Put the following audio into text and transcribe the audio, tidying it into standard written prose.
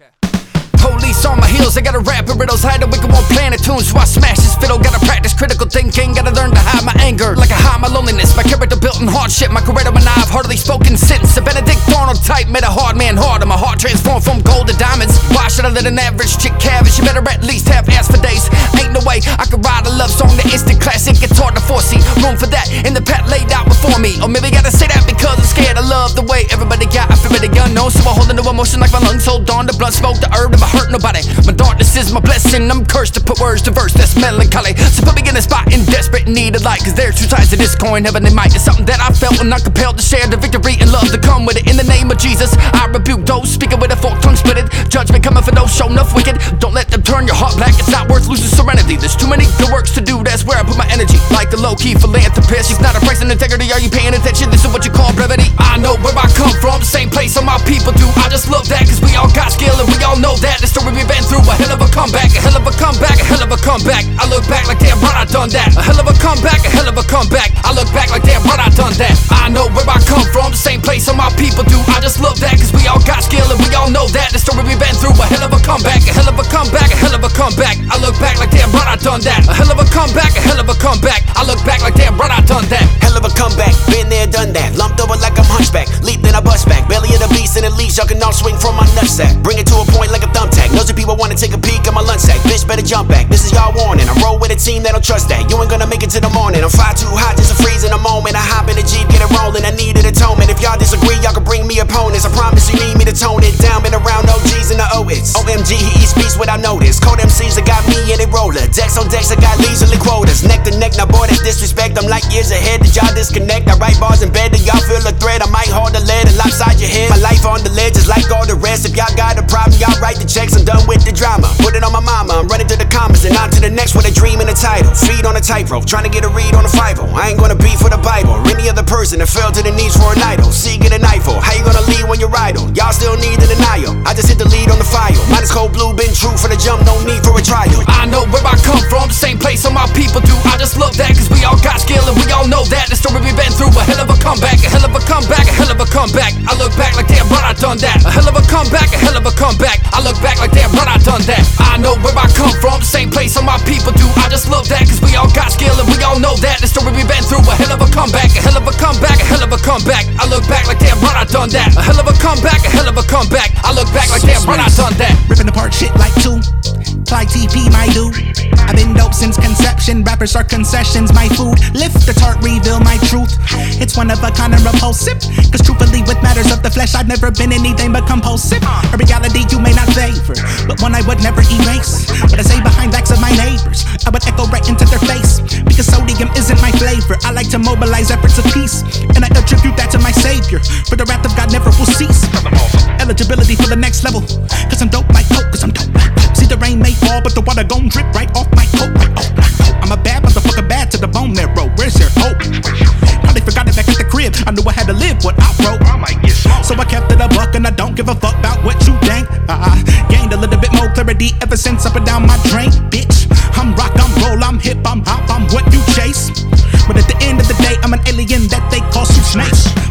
Police on my heels, I gotta rap in riddles, hide the wicked won't plan a tune, so I smash this fiddle. Gotta practice critical thinking, gotta learn to hide my anger like I hide my loneliness. My character built in hardship, my Coretta and I've hardly spoken since. A Benedict Arnold type made a hard man hard, and my heart transformed from gold to diamonds. Why should I let an average chick have it? She better at least have ass for days. Ain't no way I could write a love song, the instant classic. It's hard to foresee room for that in the path laid out before me. Or maybe gotta say that because I'm scared. I love the way everybody got. I feel the unknown, so I hold into emotion like my lungs hold on to blood, smoke, the herb, never hurt nobody. My darkness is my blessing, I'm cursed to put words to verse that's melancholy. So put me in a spot in desperate need of light, cause there's two sides to this coin, heaven and might. It's something that I felt when I'm compelled to share the victory and love to come with it. In the name of Jesus, I rebuke those speaking with a forked tongue split it. Judgment coming for those show enough wicked. Don't let them turn your heart black, it's not worth losing serenity. There's too many good works to do, that's where I put my energy. Like the low-key philanthropist, it's not a price in integrity. Are you paying attention? This is what you call brevity. I know where I come from, same place all my people do. I just love that, cause we all got skill and we all know that. The story we've been through, a hell of a comeback, a hell of a comeback, a hell of a comeback. I look back like damn right I done that. A hell of a comeback, a hell of a comeback. I look back like damn right I done that. I know where I come from, same place all my people do. I just love that, cause we all got skill and we all know that. The story we've been through, a hell of a comeback, a hell of a comeback, a hell of a comeback. I look back like damn right I done that. A hell of a comeback, a hell of a comeback. I look back like damn right I done that. Hell of a comeback, been there, done that. Lumped over like I'm hunchback, leap then I bust back. Belly of the beast and it leaves, y'all can all swing from my nutsack. Bring it to a point like a thumbtack. Nosy people wanna take a peek at my lunch sack. Bitch better jump back, this is y'all warning. I roll with a team that don't trust that. You ain't gonna make it to the morning. I'm fly too hot just to freeze in a moment. I hop in the Jeep, get it rolling, I needed atonement. If y'all disagree, y'all can bring me opponents. I promise you need me to tone it down. Been around OGs and the O-its. OMG, he eats beats without notice. Cold MCs that got me in a roller. Decks on decks, I got leisurely quotas. Neck to neck, now boy, that's disrespect. I'm like years ahead, did y'all disconnect? I write bars in bed, did y'all feel a threat? I might hold the lead and lopside your head. My life on the ledge is like all the rest. If y'all got a problem, y'all write the checks. I'm done with the drama. Put it on my mama, I'm running to the commas and on to the next with a dream and a title. Feet on a tightrope, trying to get a read on a 5-0. I ain't gonna beef with a Bible or any other person that fell to the knees for an idol. See, get a knife for. How you gonna lead when you're idle? Y'all still need a denial. I just hit the lead on the file. Mine is cold blue, been true for the jump, no need for a trial. I know where I come from, same place all my people do. I just love that, cause we all got skill and we all know that. The story we've been through, a hell of a comeback, a hell of a comeback, a hell of a comeback. I look back like damn right I done that. A hell of a comeback, a hell of a comeback. I look back like damn right I done that. I know where I come from, same place all my people do. I just love that, cause we all got skill and we all know that. The story we've been through, a hell of a comeback, a hell of a comeback, a hell of a comeback. I look back like damn right I done that. A hell of a comeback, a hell of a comeback. I look back like damn right I done that. Ripping apart shit like two. Fly TP, my dude. I've been dope since conception. Rappers are concessions, my food. Lift the tart, reveal my truth. It's one of a kind and repulsive. Cause truthfully, with matters of the flesh, I've never been anything but compulsive. A reality you may not favor, but one I would never erase. What I say behind backs of my neighbors, I would echo right into their face. Because sodium isn't my flavor. I like to mobilize efforts of peace, and I attribute that to my savior. For the wrath of God never will cease. Eligibility for the next level, cause I'm dope like coke, cause I'm dope like coke. See the rain may fall, but the water gon' drip right off my coat, right off my coat. I'm a bad motherfucker, bad to the bone marrow. Where's your hope? Probably forgot it back at the crib. I knew I had to live what I wrote. So I kept it a buck and I don't give a fuck about what you think. I gained a little bit more clarity ever since up and down my drain. Bitch, I'm rock, I'm roll, I'm hip, I'm hop, I'm what you chase. But at the end of the day, I'm an alien that they call Soup Snakes.